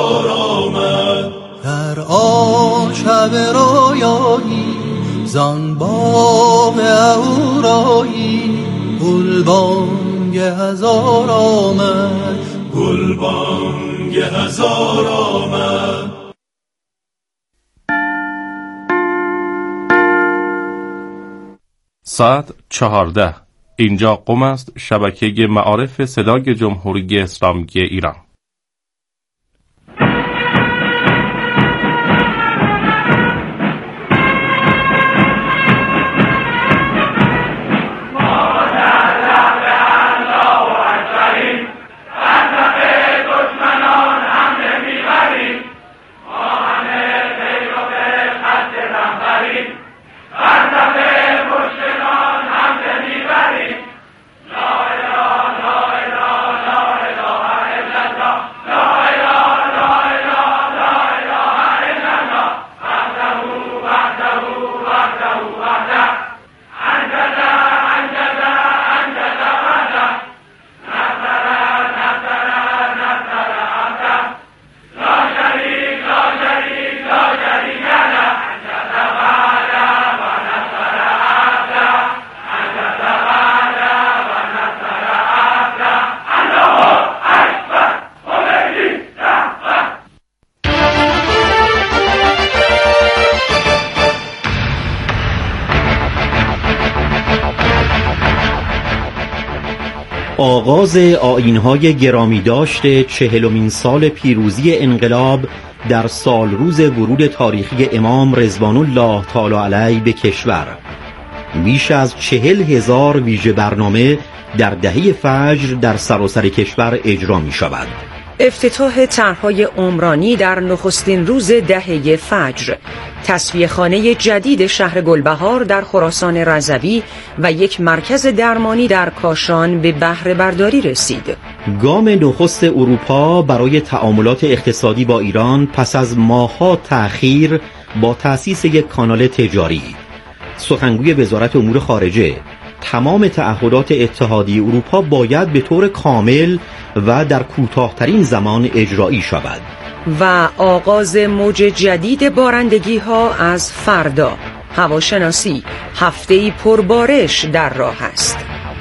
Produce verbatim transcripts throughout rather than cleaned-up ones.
هزار آمد. در آن شب رویایی زان باغ اهورایی گلبانگ هزار آمد. گلبانگ هزار آمد. ساعت چهارده. اینجا قم است، شبکه معارف صدای جمهوری اسلامی ایران. آغاز آیین‌های گرامی داشت چهلمین سال پیروزی انقلاب در سال روز ورود تاریخی امام رضوان الله تعالی علیه به کشور. بیش از چهل هزار ویژه برنامه در دهه فجر در سراسر کشور اجرا می شود. افتتاح طرح‌های عمرانی در نخستین روز دهه فجر، تصفیه خانه جدید شهر گلبهار در خراسان رضوی و یک مرکز درمانی در کاشان به بهره برداری رسید. گام نخست اروپا برای تعاملات اقتصادی با ایران پس از ماه‌ها تأخیر با تأسیس یک کانال تجاری. سخنگوی وزارت امور خارجه: تمام تعهدات اتحادیه اروپا باید به طور کامل و در کوتاه‌ترین زمان اجرایی شود. و آغاز موج جدید بارندگی ها از فردا. هواشناسی، هفته‌ای پربارش در راه است.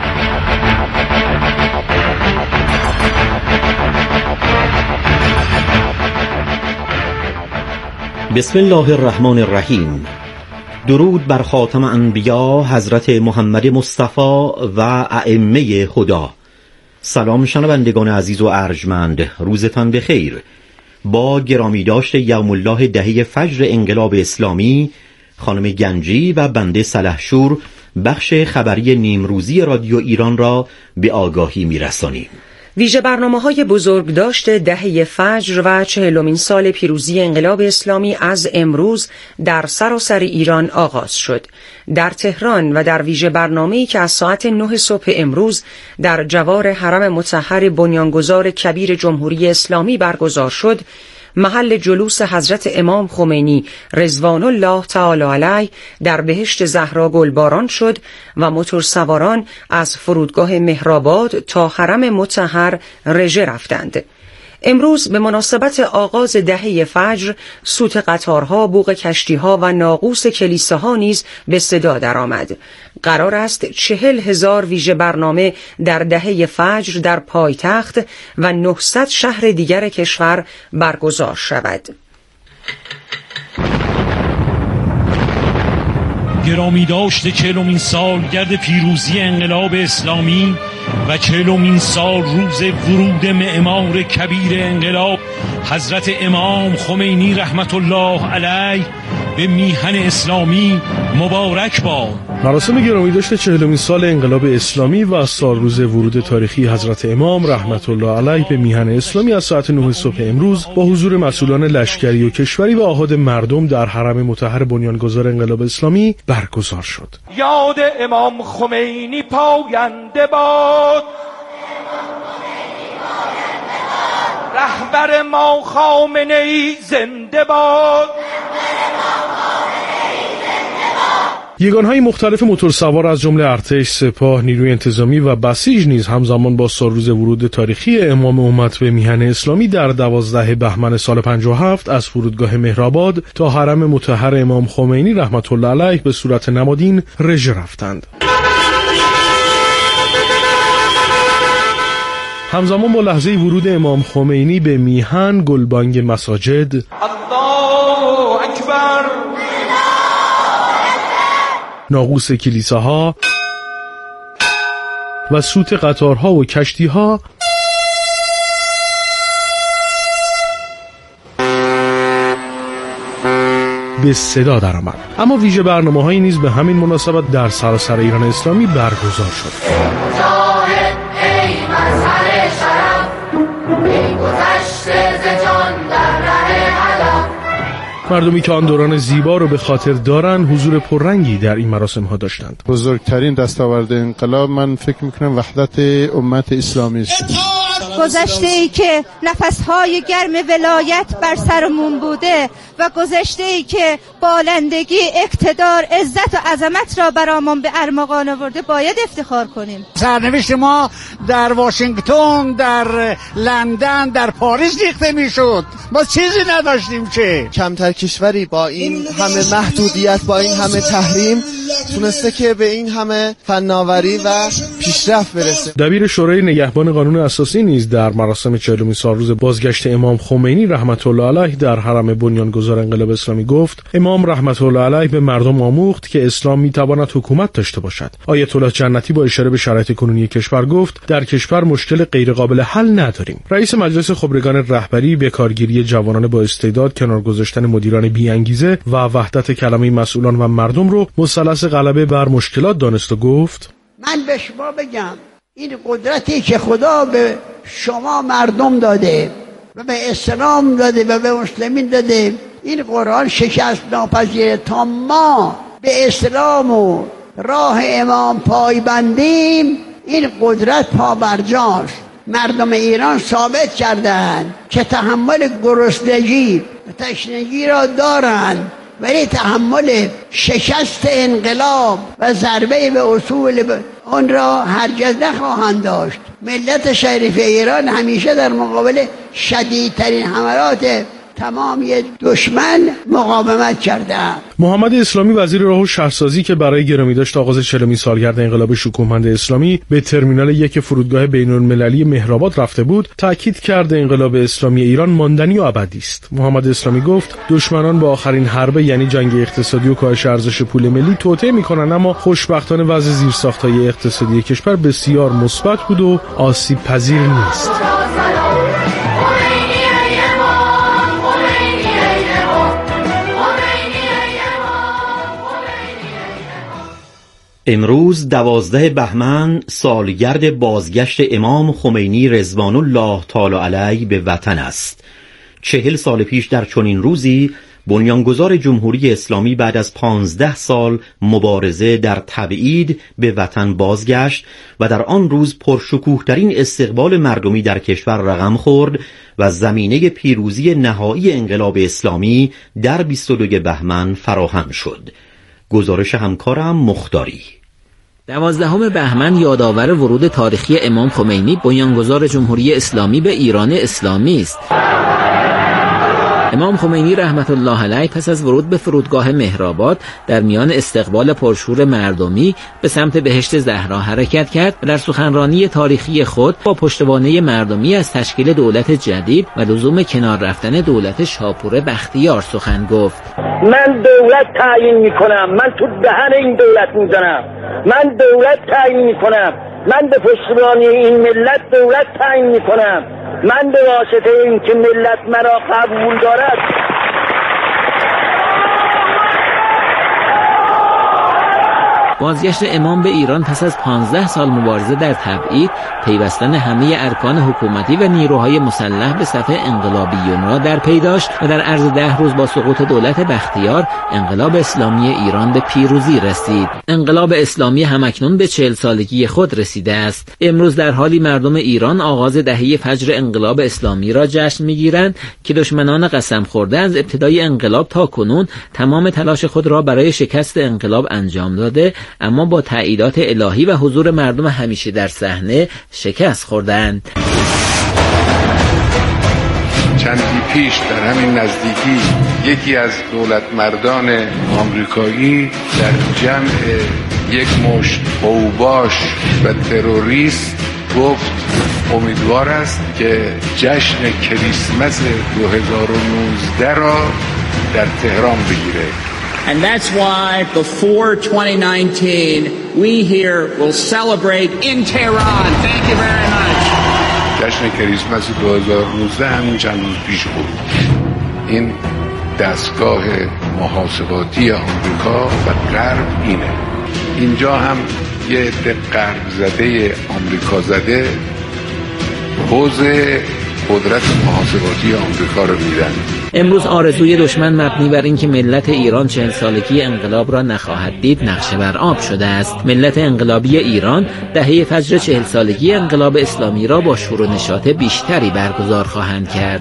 بسم الله الرحمن الرحیم. درود بر خاتم انبیا حضرت محمد مصطفی و ائمه خدا. سلام شنوندگان عزیز و ارجمند، روزتان بخیر. با گرامی داشت یوم الله دهه فجر انقلاب اسلامی، خانم گنجی و بنده سلحشور بخش خبری نیمروزی رادیو ایران را به آگاهی می‌رسانیم. ویژه برنامه‌های بزرگداشت دهه فجر و چهلمین سال پیروزی انقلاب اسلامی از امروز در سراسر ایران آغاز شد. در تهران و در ویژه برنامه‌ای که از ساعت نه صبح امروز در جوار حرم مطهر بنیانگذار کبیر جمهوری اسلامی برگزار شد، محل جلوس حضرت امام خمینی رضوان الله تعالی علیه در بهشت زهرا گلباران شد و موتورسواران از فرودگاه مهرآباد تا حرم مطهر رژه رفتند. امروز به مناسبت آغاز دهه فجر، سوت قطارها، بوق کشتیها و ناقوس کلیساها نیز به صدا درآمد. قرار است چهل هزار ویژه برنامه در دهه فجر در پایتخت و نهصد شهر دیگر کشور برگزار شود. گرامی داشت چهلمین سالگرد پیروزی انقلاب اسلامی و چهلمین سال روز ورود معمار کبیر انقلاب حضرت امام خمینی رحمت الله علیه به میهن اسلامی مبارک باد. مراسم گرامی داشت چهلمین سال انقلاب اسلامی و سال روز ورود تاریخی حضرت امام رحمت الله علیه به میهن اسلامی از ساعت نه صبح امروز با حضور مسئولان لشکری و کشوری و آحاد مردم در حرم مطهر بنیانگذار انقلاب اسلامی برگزار شد. یاد امام خمینی پاینده باد، رهبر ما خامنه ای زنده باد، یگانهای مختلف موتورسوار از جمله ارتش، سپاه، نیروی انتظامی و بسیج نیز همزمان با سالروز ورود تاریخی امام امت به میهن اسلامی در دوازده بهمن سال پنجاه و هفت از فرودگاه مهرآباد تا حرم مطهر امام خمینی رحمت الله علیه به صورت نمادین رژه رفتند. همزمان با لحظه ورود امام خمینی به میهن، گلبانگ مساجد، الله اکبر، ناقوس کلیساها و سوت قطارها و کشتیها به صدا درآمد. اما ویژه برنامه‌هایی نیز به همین مناسبت در سراسر ایران اسلامی برگزار شد. مردمی که آن دوران زیبا رو به خاطر دارن حضور پررنگی در این مراسم ها داشتند. بزرگترین دستاورد انقلاب من فکر میکنم وحدت امت اسلامی است. گذشته ای که نفسهای گرم ولایت بر سرمون بوده و گذشته ای که بالندگی، اقتدار، عزت و عظمت را برامون به ارمغان آورده باید افتخار کنیم. سرنوشت ما در واشنگتن، در لندن، در پاریس ریخته میشد. ما چیزی نداشتیم که کمتر کشوری با این همه محدودیت، با این همه تحریم تونسته که به این همه فناوری و پیشرفت برسه. دبیر شورای نگهبان قانون اساسی نیز در مراسم چهلمین سالروز بازگشت امام خمینی رحمت الله علیه در حرم بنیانگذار انقلاب اسلامی گفت: امام رحمت الله علیه به مردم آموخت که اسلام میتواند حکومت داشته باشد. آیت الله جنتی با اشاره به شرایط کنونی کشور گفت: در کشور مشکل غیرقابل حل نداریم. رئیس مجلس خبرگان رهبری به کارگیری جوانان با استعداد، کنار گذاشتن مدیران بی انگیزه و وحدت کلمه مسئولان و مردم رو مثلث غلبه بر مشکلات دانست و گفت: من به شما بگم این قدرتی که خدا به شما مردم داده و به اسلام داده و به مسلمین داده، این قرآن شکست ناپذیره. تا ما به اسلام و راه امام پای بندیم این قدرت پابرجاست. مردم ایران ثابت کردند که تحمل گرسنگی و تشنگی را دارند، ولی تحمل شکست انقلاب و ضربه به اصول آن را هرگز نخواهند داشت. ملت شریف ایران همیشه در مقابل شدیدترین حملات تمام دشمن مقاومت کردند. محمد اسلامی وزیر راه و شهرسازی که برای گرامی داشت آغاز چهلمین سالگرد انقلاب شکوهمند اسلامی به ترمینال یک فرودگاه بین‌المللی مهرآباد رفته بود، تاکید کرد انقلاب اسلامی ایران ماندنی و ابدی است. محمد اسلامی گفت: دشمنان با آخرین حربه یعنی جنگ اقتصادی و کاهش ارزش پول ملی توطئه می‌کنند، اما خوشبختانه وضع زیرساخت‌های اقتصادی کشور بسیار مثبت بود و آسیب پذیر نیست. امروز دوازده بهمن سالگرد بازگشت امام خمینی رضوان الله تعالی علیه به وطن است. چهل سال پیش در چنین روزی بنیانگذار جمهوری اسلامی بعد از پانزده سال مبارزه در تبعید به وطن بازگشت و در آن روز پرشکوه‌ترین استقبال مردمی در کشور رقم خورد و زمینه پیروزی نهایی انقلاب اسلامی در بیست و دو بهمن فراهم شد. گزارش همکارم مختاری. دوازدهم بهمن یادآور ورود تاریخی امام خمینی بنیانگذار جمهوری اسلامی به ایران اسلامی است. امام خمینی رحمت الله علیه پس از ورود به فرودگاه مهرآباد در میان استقبال پرشور مردمی به سمت بهشت زهرا حرکت کرد و در سخنرانی تاریخی خود با پشتوانه مردمی از تشکیل دولت جدید و لزوم کنار رفتن دولت شاپور بختیار سخن گفت. من دولت تعیین میکنم، من تو دهن این دولت میزنم، من دولت تعیین میکنم، من به پشتوانه این ملت دولت تعیین میکنم، من به واسطه این که ملت مرا قبول دارد بازگشت امام به ایران پس از پانزده سال مبارزه در تبعید، پیوستن همه ارکان حکومتی و نیروهای مسلح به صف انقلابیون را در پی داشت و در عرض ده روز با سقوط دولت بختیار، انقلاب اسلامی ایران به پیروزی رسید. انقلاب اسلامی همکنون به چهل سالگی خود رسیده است. امروز در حالی مردم ایران آغاز دهه فجر انقلاب اسلامی را جشن می‌گیرند که دشمنان قسم خورده از ابتدای انقلاب تا کنون تمام تلاش خود را برای شکست انقلاب انجام داده، اما با تأییدات الهی و حضور مردم همیشه در صحنه شکست خوردند. چندی پیش در همین نزدیکی یکی از دولت مردان آمریکایی در جمع یک مشت اوباش و تروریست گفت امیدوار است که جشن کریسمس دو هزار و نوزده را در تهران بگیره. And that's why before twenty nineteen we here will celebrate in Tehran. Thank you very much. جشن کریسمس دو هزار و نوزده همین چند روز پیش بود. این دستگاه محاسباتی آمریکا و غرب اینه. اینجا هم یه عده غرب زده آمریکا زده حوض قدرت محاسباتی آمریکا رو میدن. امروز آرزوی دشمن مبنی بر اینکه ملت ایران چهل سالگی انقلاب را نخواهد دید نقشه بر آب شده است. ملت انقلابی ایران دهه فجر چهل سالگی انقلاب اسلامی را با شور و نشاط بیشتری برگزار خواهند کرد.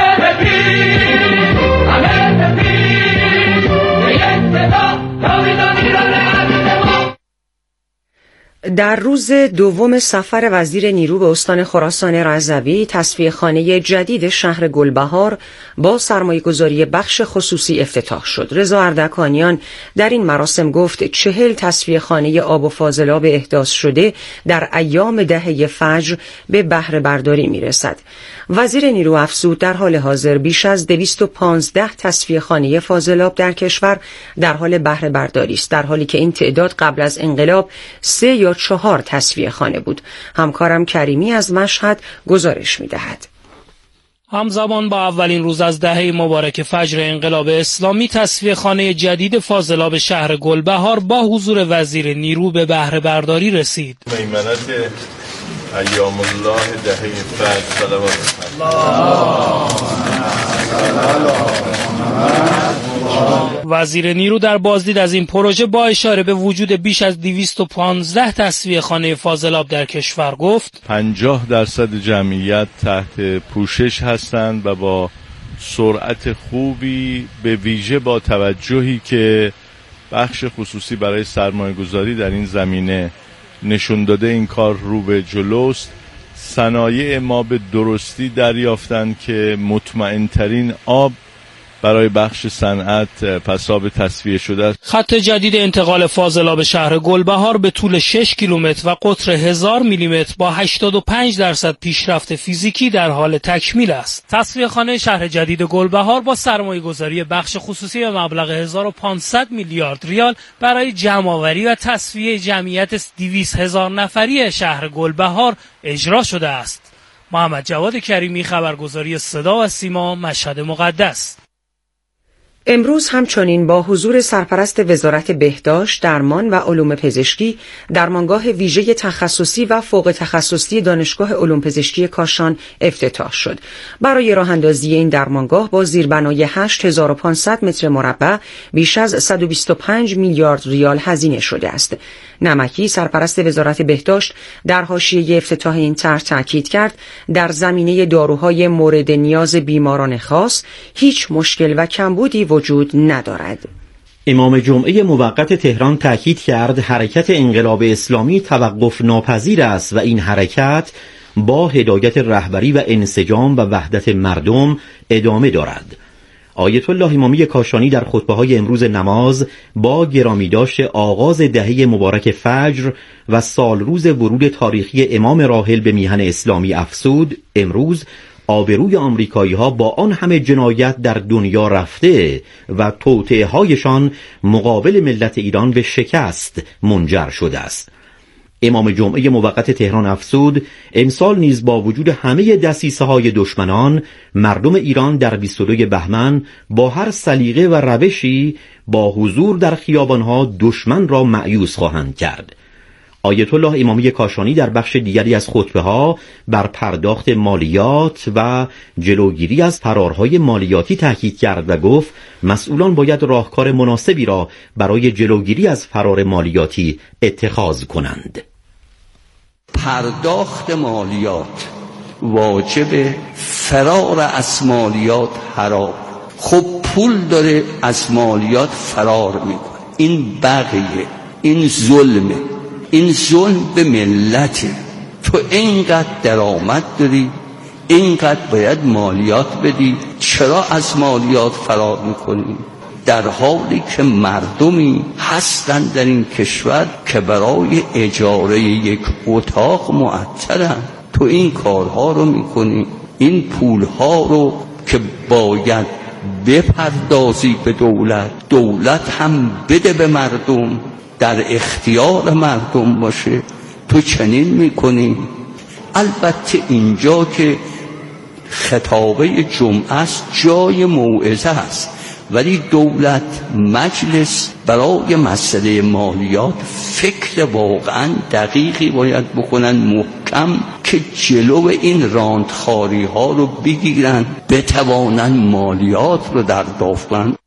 در روز دوم سفر وزیر نیرو به استان خراسان رضوی، تصفیه خانه جدید شهر گلبهار با سرمایه‌گذاری بخش خصوصی افتتاح شد. رضا اردکانیان در این مراسم گفت چهل تصفیه خانه آب و فاضلاب احداث شده در ایام دهه فجر به بهره برداری می رسد. وزیر نیرو افزود در حال حاضر بیش از دویست و پانزده تصفیه خانه فاضلاب در کشور در حال بهره برداری است، در حالی که این تعداد قبل از انقلاب سه یا چهار تصفیه خانه بود. همکارم کریمی از مشهد گزارش می دهد. همزمان با اولین روز از دهه مبارک فجر انقلاب اسلامی، تصفیه خانه جدید فاضلاب شهر گلبهار با حضور وزیر نیرو به بهره برداری رسید. میمنت ایام الله دهه فجر صلوات وزیر نیرو در بازدید از این پروژه با اشاره به وجود بیش از دویست و پانزده تصفیه خانه فاضلاب در کشور گفت پنجاه درصد جمعیت تحت پوشش هستند و با سرعت خوبی، به ویژه با توجهی که بخش خصوصی برای سرمایه‌گذاری در این زمینه نشون داده این کار رو به جلوست. صنایع ما به درستی دریافتند که مطمئن‌ترین آب برای بخش صنعت پساب تصفیه شده است. خط جدید انتقال فاضلاب شهر گلبهار به طول شش کیلومتر و قطر هزار میلیمتر با هشتاد و پنج درصد پیشرفت فیزیکی در حال تکمیل است. تصفیه خانه شهر جدید گلبهار با سرمایه‌گذاری بخش خصوصی به مبلغ هزار و پانصد میلیارد ریال برای جمع‌آوری و تصفیه جمعیت دویست هزار نفری شهر گلبهار اجرا شده است. محمد جواد کریمی، خبرگزاری صدا و سیما، مشهد مقدس. امروز همچنین با حضور سرپرست وزارت بهداشت، درمان و علوم پزشکی، درمانگاه ویژه تخصصی و فوق تخصصی دانشگاه علوم پزشکی کاشان افتتاح شد. برای راه اندازی این درمانگاه با زیربنای هشت هزار و پانصد متر مربع بیش از صد و بیست و پنج میلیارد ریال هزینه شده است. نمکی، سرپرست وزارت بهداشت، در حاشیه افتتاح این طرح تاکید کرد در زمینه داروهای مورد نیاز بیماران خاص هیچ مشکل و کمبودی وجود ندارد. امام جمعه موقت تهران تاکید کرد حرکت انقلاب اسلامی توقف ناپذیر است و این حرکت با هدایت رهبری و انسجام و وحدت مردم ادامه دارد. آیت الله امامی کاشانی در خطبه‌های امروز نماز با گرامی داشت آغاز دهه مبارک فجر و سال روز ورود تاریخی امام راحل به میهن اسلامی افزود امروز آبروی آمریکایی‌ها با آن همه جنایت در دنیا رفته و توطئه‌هایشان مقابل ملت ایران به شکست منجر شده است. امام جمعه موقت تهران افزود امسال نیز با وجود همه دسیسه های دشمنان، مردم ایران در بیست و دوم بهمن با هر سلیقه و روشی با حضور در خیابانها دشمن را مأیوس خواهند کرد. آیت الله امامی کاشانی در بخش دیگری از خطبه ها بر پرداخت مالیات و جلوگیری از فرارهای مالیاتی تاکید کرد و گفت مسئولان باید راهکار مناسبی را برای جلوگیری از فرار مالیاتی اتخاذ کنند. پرداخت مالیات واجب، فرار از مالیات حرام. خب پول داره از مالیات فرار میکنه، این بغیه، این ظلمه، این ظلم به ملته. تو اینقدر درآمد داری، اینقدر باید مالیات بدی، چرا از مالیات فرار میکنی؟ در حالی که مردمی هستن در این کشور که برای اجاره یک اتاق معطلن. تو این کارها رو میکنی، این پولها رو که باید بپردازی به دولت، دولت هم بده به مردم، در اختیار مردم باشه، تو چنین میکنی. البته اینجا که خطابه جمعه است جای موعظه است، ولی دولت، مجلس برای مسئله مالیات فکر واقعا دقیقی باید بکنن، محکم، که جلو این راندخاری ها رو بگیرن، بتوانن مالیات رو دریافت کنن.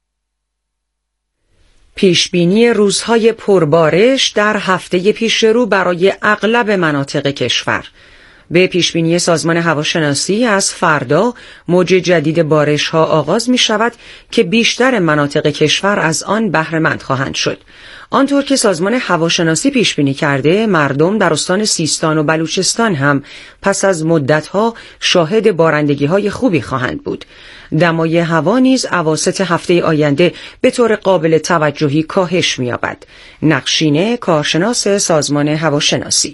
پیشبینی روزهای پربارش در هفته پیش رو برای اغلب مناطق کشور. به پیشبینی سازمان هواشناسی از فردا موج جدید بارش ها آغاز می شود که بیشتر مناطق کشور از آن بهره مند خواهند شد. آنطور که سازمان هواشناسی پیش بینی کرده، مردم در استان سیستان و بلوچستان هم پس از مدت‌ها شاهد بارندگی‌های خوبی خواهند بود. دمای هوا نیز اواسط هفته آینده به طور قابل توجهی کاهش می‌یابد. نقشینه، کارشناس سازمان هواشناسی: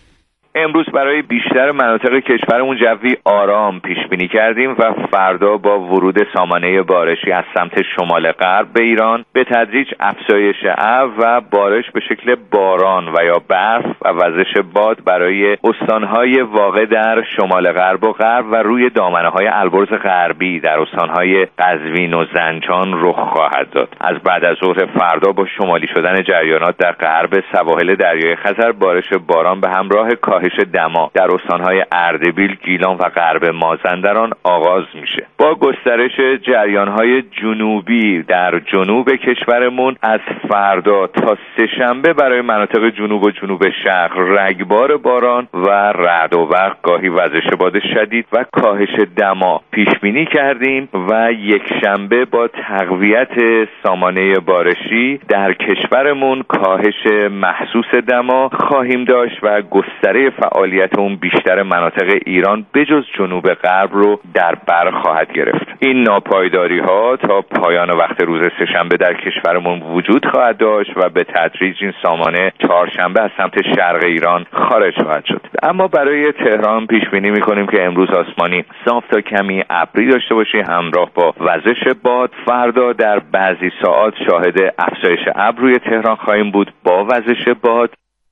امروز برای بیشتر مناطق کشورمون جوی آرام پیش بینی کردیم و فردا با ورود سامانه بارشی از سمت شمال غرب به ایران به تدریج افزایش ابر و بارش به شکل باران و یا برف و وزش باد برای استانهای واقع در شمال غرب و غرب و روی دامنه‌های البرز غربی در استانهای قزوین و زنجان رخ خواهد داد. از بعد از ظهر فردا با شمالی شدن جریانات در غرب سواحل دریای خزر بارش باران به همراه کاهش دما در استانهای اردبیل، گیلان و غرب مازندران آغاز میشه. با گسترش جریانهای جنوبی در جنوب کشورمون از فردا تا سه‌شنبه برای مناطق جنوب و جنوب شرق رگبار باران و رعد و برق، گاهی وزش باد شدید و کاهش دما پیش بینی کردیم و یک شنبه با تقویت سامانه بارشی در کشورمون کاهش محسوس دما خواهیم داشت و گستره فعالیت اون بیشتر مناطق ایران بجز جنوب غرب رو در بر خواهد گرفت. این ناپایداری ها تا پایان وقت روز سه‌شنبه در کشورمون وجود خواهد داشت و به تدریج این سامانه چهارشنبه از سمت شرق ایران خارج خواهد شد. اما برای تهران پیش بینی می‌کنیم که امروز آسمانی صاف تا کمی ابری داشته باشیم همراه با وزش باد. فردا در بعضی ساعات شاهد افزایش ابر روی تهران خواهیم بود با وزش باد.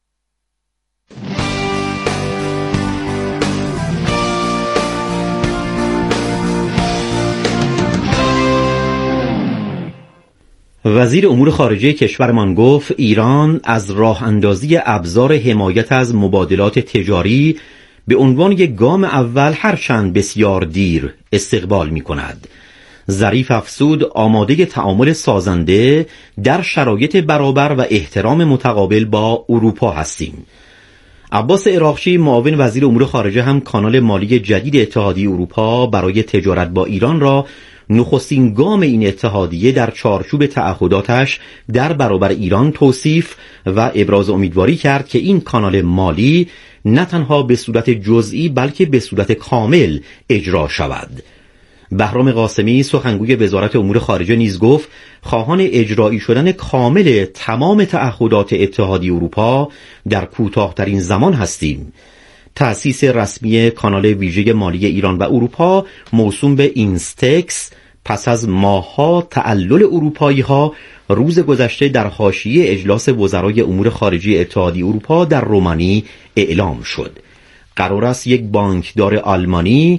وزیر امور خارجه کشورمان گفت ایران از راه اندازی ابزار حمایت از مبادلات تجاری به عنوان یک گام اول هرچند بسیار دیر استقبال می کند. ظریف افزود آماده تعامل سازنده در شرایط برابر و احترام متقابل با اروپا هستیم. عباس عراقچی معاون وزیر امور خارجه هم کانال مالی جدید اتحادیه اروپا برای تجارت با ایران را نخستین گام این اتحادیه در چارچوب تعهداتش در برابر ایران توصیف و ابراز امیدواری کرد که این کانال مالی نه تنها به صورت جزئی بلکه به صورت کامل اجرا شود. بهرام قاسمی سخنگوی وزارت امور خارجه نیز گفت خواهان اجرایی شدن کامل تمام تعهدات اتحادیه اروپا در کوتاه‌ترین زمان هستیم. تأسیس رسمی کانال ویژه مالی ایران و اروپا موسوم به اینستکس پس از ماه‌ها تعلل اروپایی‌ها روز گذشته در حاشیه اجلاس وزرای امور خارجه اتحادیه اروپا در رومانی اعلام شد. قرار است یک بانکدار آلمانی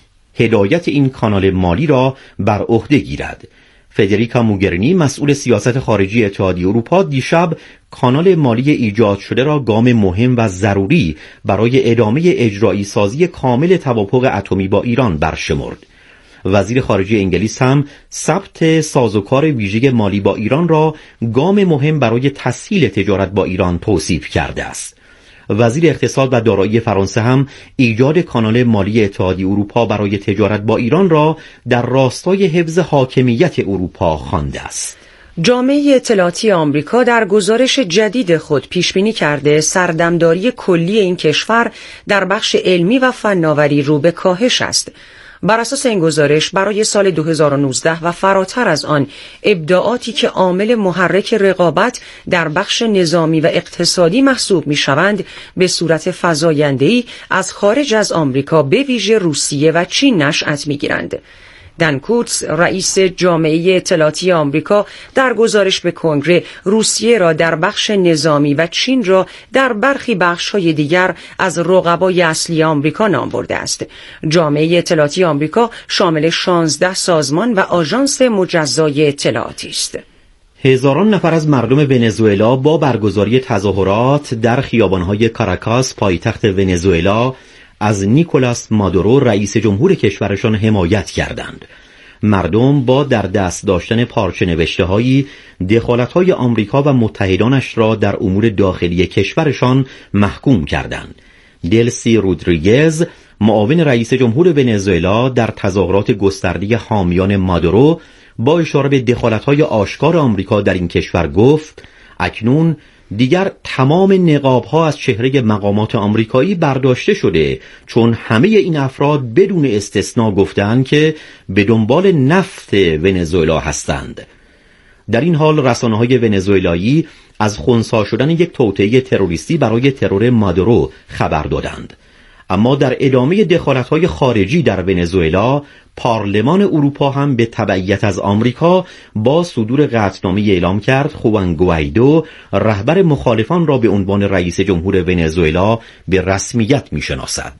هدایت این کانال مالی را بر عهده گیرد. فدریکا موگرینی مسئول سیاست خارجی اتحادیه اروپا دیشب کانال مالی ایجاد شده را گام مهم و ضروری برای ادامه اجرایی سازی کامل توافق اتمی با ایران برشمرد. وزیر خارجه انگلیس هم ثبت سازوکار ویژه مالی با ایران را گام مهم برای تسهیل تجارت با ایران توصیف کرده است. وزیر اقتصاد و دارایی فرانسه هم ایجاد کانال مالی اتحادیه اروپا برای تجارت با ایران را در راستای حفظ حاکمیت اروپا خوانده است. جامعه اطلاعاتی آمریکا در گزارش جدید خود پیش بینی کرده سردمداری کلی این کشور در بخش علمی و فناوری رو به کاهش است. بر اساس این گزارش برای سال دو هزار و نوزده و فراتر از آن ابداعاتی که عامل محرک رقابت در بخش نظامی و اقتصادی محسوب می‌شوند به صورت فزاینده‌ای از خارج از آمریکا به ویژه روسیه و چین نشأت می‌گیرند. دن کوتس رئیس جامعه اطلاعاتی آمریکا در گزارش به کنگره روسیه را در بخش نظامی و چین را در برخی بخش‌های دیگر از رقبای اصلی آمریکا نام برده است. جامعه اطلاعاتی آمریکا شامل شانزده سازمان و آژانس مجزای اطلاعاتی است. هزاران نفر از مردم ونزوئلا با برگزاری تظاهرات در خیابان‌های کاراکاس پایتخت ونزوئلا از نیکولاس مادورو رئیس جمهور کشورشان حمایت کردند. مردم با در دست داشتن پارچه نوشته‌هایی دخالت‌های آمریکا و متحدانش را در امور داخلی کشورشان محکوم کردند. دلسی رودریگز معاون رئیس جمهور ونزوئلا در تظاهرات گسترده حامیان مادورو با اشاره به دخالت‌های آشکار آمریکا در این کشور گفت اکنون دیگر تمام نقاب‌ها از چهره مقامات آمریکایی برداشته شده، چون همه این افراد بدون استثنا گفتند که به دنبال نفت ونزوئلا هستند. در این حال رسانه‌های ونزوئلایی از خنثی شدن یک توطئه تروریستی برای ترور مادورو خبر دادند. اما در ادامه دخالت‌های خارجی در ونزوئلا، پارلمان اروپا هم به تبعیت از آمریکا با صدور قطعنامه اعلام کرد خوان گوایدو رهبر مخالفان را به عنوان رئیس جمهور ونزوئلا به رسمیت می‌شناسد.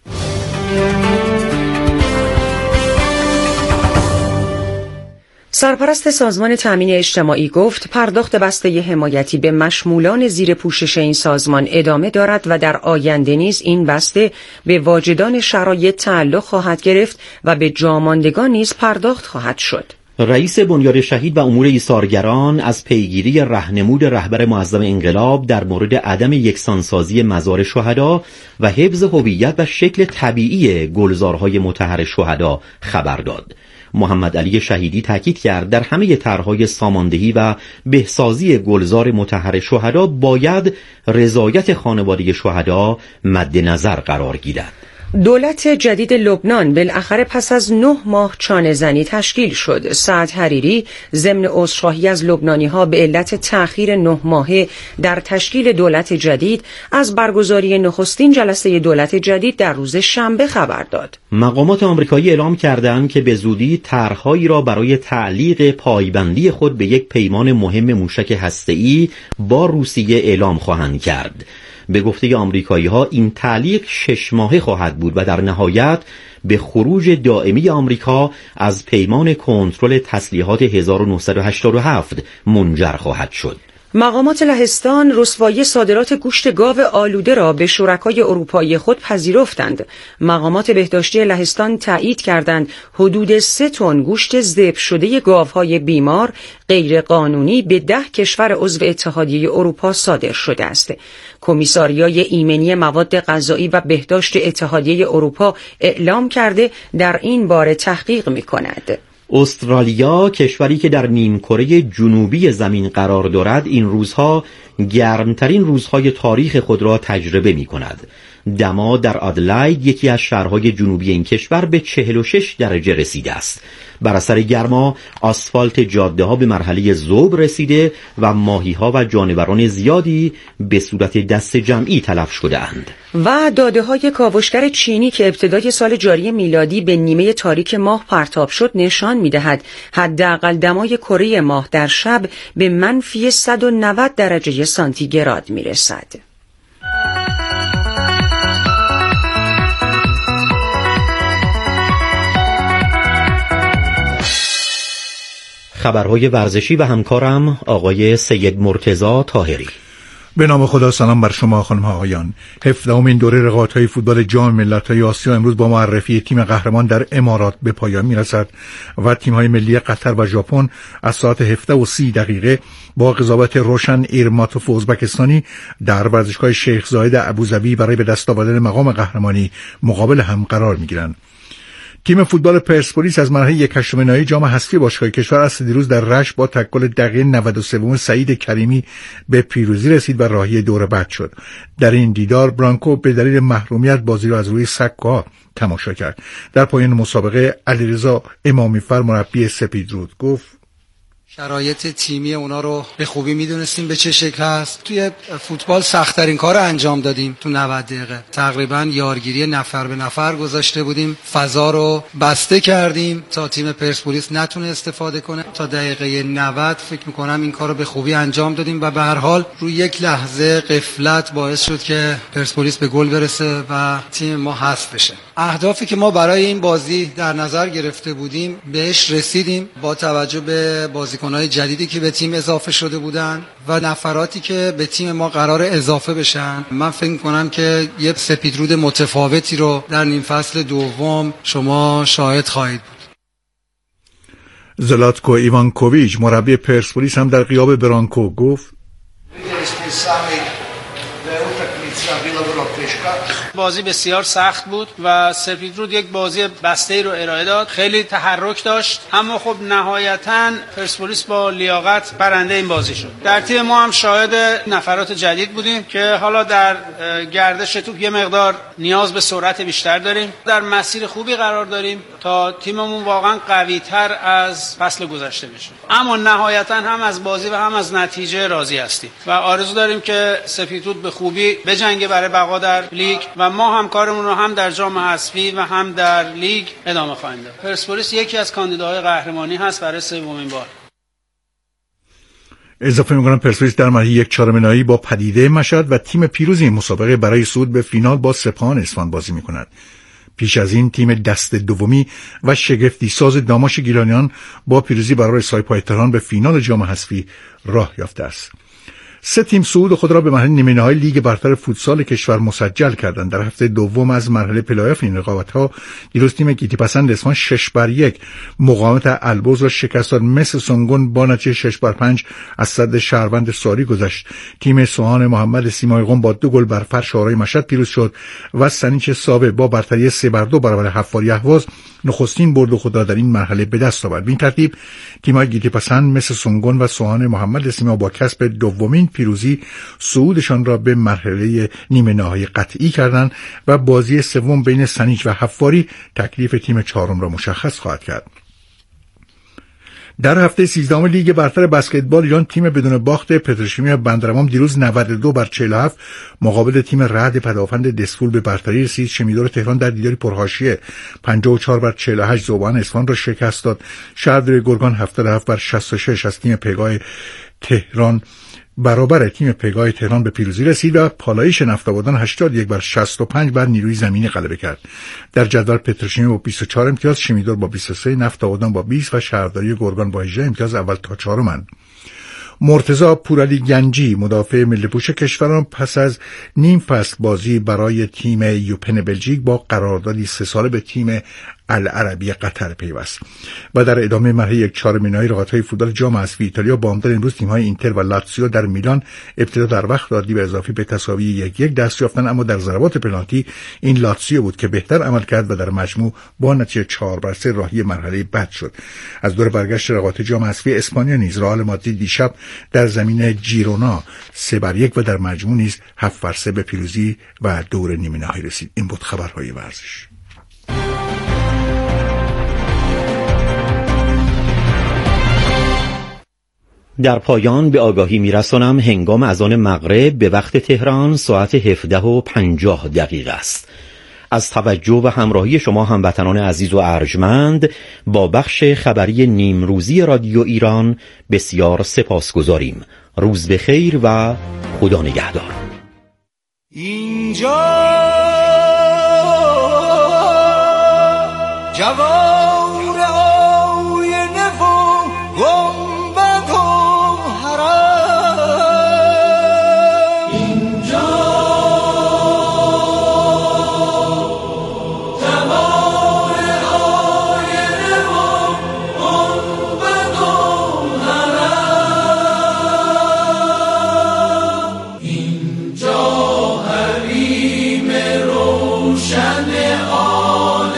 سرپرست سازمان تامین اجتماعی گفت پرداخت بسته حمایتی به مشمولان زیر پوشش این سازمان ادامه دارد و در آینده نیز این بسته به واجدان شرایط تعلق خواهد گرفت و به جاماندگان نیز پرداخت خواهد شد. رئیس بنیاد شهید و امور ایثارگران از پیگیری راهنمود رهبر معظم انقلاب در مورد عدم یکسانسازی مزار شهدا و حفظ هویت و شکل طبیعی گلزارهای مطهر شهدا خبر داد. محمد علی شهیدی تاکید کرد در همه طرح‌های ساماندهی و بهسازی گلزار مطهر شهدا باید رضایت خانواده شهدا مد نظر قرار گیرد. دولت جدید لبنان بالاخره پس از نه ماه چانه زنی تشکیل شد. سعد حریری ضمن عذرخواهی از لبنانی‌ها به علت تأخیر نه ماهه در تشکیل دولت جدید از برگزاری نخستین جلسه دولت جدید در روز شنبه خبر داد. مقامات آمریکایی اعلام کردند که به زودی طرح‌هایی را برای تعلیق پایبندی خود به یک پیمان مهم موشک هسته‌ای با روسیه اعلام خواهند کرد. به گفته آمریکایی‌ها این تعلیق شش ماهه خواهد بود و در نهایت به خروج دائمی آمریکا از پیمان کنترل تسلیحات هزار و نهصد و هشتاد و هفت منجر خواهد شد. مقامات لهستان رسوایی صادرات گوشت گاو آلوده را به شرکای اروپایی خود پذیرفتند. مقامات بهداشتی لهستان تایید کردند حدود سه تن گوشت ذبح شده گاوهای بیمار غیر قانونی به ده کشور عضو اتحادیه اروپا صادر شده است. کمیساریای ایمنی مواد غذایی و بهداشت اتحادیه اروپا اعلام کرده در این باره تحقیق می‌کند. استرالیا، کشوری که در نیمکره جنوبی زمین قرار دارد، این روزها گرمترین روزهای تاریخ خود را تجربه می کند. دما در آدلاید، یکی از شهرهای جنوبی این کشور، به چهل و شش درجه رسیده است. بر اثر گرما آسفالت جاده ها به مرحله ذوب رسیده و ماهی ها و جانوران زیادی به صورت دست جمعی تلف شده اند. و داده های کاوشگر چینی که ابتدای سال جاری میلادی به نیمه تاریک ماه پرتاب شد نشان می‌دهد حداقل دمای کره ماه در شب به منفی صد و نود درجه سانتیگراد میرسد. خبرهای ورزشی و همکارم آقای سید مرتضی طاهری. به نام خدا، سلام بر شما خانم ها آقایان. هفدهمین دوره رقابت‌های فوتبال جام ملت‌های آسیا امروز با معرفی تیم قهرمان در امارات به پایان می‌رسد و تیم‌های ملی قطر و ژاپن از ساعت هفده و سی دقیقه با قضاوت روشن ایرماتوف ازبکستانی در ورزشگاه شیخ زاید ابوظبی برای به دست آوردن مقام قهرمانی مقابل هم قرار می‌گیرند. تیم فوتبال پرسپولیس از مرحله یک هشتم نهایی جام حذفی باشگاه کشور از دیروز در رشت با تکل دقیقه نود و سه سعید کریمی به پیروزی رسید و راهی دور بعد شد. در این دیدار برانکو به دلیل محرومیت بازی را از روی سکوها تماشا کرد. در پایان مسابقه علیرضا امامی‌فر مربی سپیدرود گفت: شرایط تیمی اونا رو به خوبی میدونستیم به چه شکل هست. توی فوتبال سخت‌ترین کار رو انجام دادیم. تو نود دقیقه تقریبا یارگیری نفر به نفر گذاشته بودیم، فضا رو بسته کردیم تا تیم پرسپولیس نتونه استفاده کنه. تا دقیقه نود فکر میکنم این کار رو به خوبی انجام دادیم و به هر حال روی یک لحظه غفلت باعث شد که پرسپولیس به گل برسه و تیم ما حذف بشه. اهدافی که ما برای این بازی در نظر گرفته بودیم بهش رسیدیم با توجه به بازیکن‌های جدیدی که به تیم اضافه شده بودن و نفراتی که به تیم ما قرار اضافه بشن. من فکر می‌کنم که یه سپیدرود متفاوتی رو در نیم فصل دوم شما شاهد خواهید بود. زلاتکو ایوانکوویچ مربی پرسپولیس هم در غیاب برانکو گفت: بازی بسیار سخت بود و سپیدرود یک بازی بسته‌ای رو ارائه داد، خیلی تحرک داشت، اما خب نهایتاً پرسپولیس با لیاقت برنده این بازی شد. در تیم ما هم شاهد نفرات جدید بودیم که حالا در گردش توپ یه مقدار نیاز به سرعت بیشتر داریم. در مسیر خوبی قرار داریم تا تیممون واقعاً قوی‌تر از فصل گذشته بشه. اما نهایتاً هم از بازی و هم از نتیجه راضی هستیم و آرزو داریم که سپیدرود به خوبی بجنگه برای بقا در لیگ و ما هم کارمون رو هم در جام حذفی و هم در لیگ ادامه خواهیم داد. پرسپولیس یکی از کاندیداهای قهرمانی هست برای سومین بار. اضافه می‌کنم پرسپولیس در مرحله یک چهارم نهایی با پدیده مشهد و تیم پیروز این مسابقه برای صعود به فینال با سپاهان اصفهان بازی می‌کند. پیش از این تیم دست دومی و شگفتی ساز داماش گیلانیان با پیروزی برای سایپای تهران به فینال جام حذفی راه یافته است. سه تیم صعود خود را به مرحله نیمه نهایی لیگ برتر فوتسال کشور مسجل کردند. در هفته دوم از مرحله پلای‌آف این رقابت‌ها دیروز تیم گیتی پسند اصفهان شش بر یک مقاومت البرز را شکست داد. مس سنگون با نتیجه شش بر پنج از صد شهروند ساری گذشت. تیم سوهان محمد سیمای قم با دو گل بر فرش آرای مشهد پیروز شد و سنیچ ساوه با برتری سه بر دو برابر حفاری اهواز نخستین برد خود را در این مرحله به دست آورد. به این ترتیب تیم‌های گیتی پسند، مس سنگون و سوهان محمد سیما با کسب دومین پیروزی صعودشان را به مرحله نیمه نهایی قطعی کردند و بازی سوم بین سنیج و حفاری تکلیف تیم چهارم را مشخص خواهد کرد. در هفته سیزدهم لیگ برتر بسکتبال ایران تیم بدون باخت پتروشیمی بندرمام دیروز نود و دو بر چهل و هفت مقابل تیم رعد پدافند دسفول به برتری رسید. شمیدار تهران در دیداری پرحاشیه پنجاه و چهار بر چهل و هشت ذوبان اصفهان را شکست داد. شهرداری گرگان هفتاد و هفت بر شصت و شش از تیم پگاه تهران برابر تیم پگاه تهران به پیروزی رسید و پالایش نفت‌آبادان هشتاد و یک بر شصت و پنج بر نیروی زمینی غلبه کرد. در جدول پتروشیمی با بیست و چهار امتیاز، شمیدار با بیست و سه، نفت‌آبادان با بیست و شهرداری گرگان با هجده امتیاز اول تا چهارمند. مرتضی پورعلی گنجی مدافع ملی پوش کشوران پس از نیم فصل بازی برای تیم یوپن بلژیک با قراردادی سه ساله به تیم العربی قطر پیوست. و در ادامه مرحله یک چهارم نهایی رقابت‌های فوتبال جام حذفی ایتالیا با امتن امروز تیم‌های اینتر و لاتزیو در میلان ابتدا در وقت عادی به اضافه به تساوی یک یک دست یافتند، اما در ضربات پنالتی این لاتزیو بود که بهتر عمل کرد و در مجموع با نتیجه چهار بر سه راهی مرحله بعد شد. از دور برگشت رقابت جام حذفی اسپانیا نیز رئال مادرید دیشب در زمین جیرونا سه بر یک و در مجموع نیز هفت بر سه به پیروزی و دور نیمه نهایی رسید. این بود خبرهای ورزش. در پایان به آگاهی میرسانم هنگام اذان مغرب به وقت تهران ساعت هفده و پنجاه دقیقه است. از توجه و همراهی شما هموطنان عزیز و ارجمند با بخش خبری نیمروزی رادیو ایران بسیار سپاسگزاریم. روز بخیر و خدا نگهدار. اینجا جوار آینه و گنبد و حرم، اینجا جوار آینه و گنبد و حرم، اینجا حریم روشن آل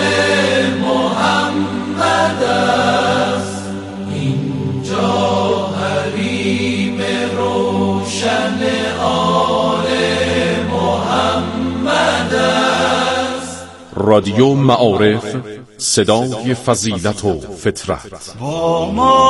محمد است، اینجا حریم روشن آل محمد است. رادیو معارف، صدای فضیلت و فطرت.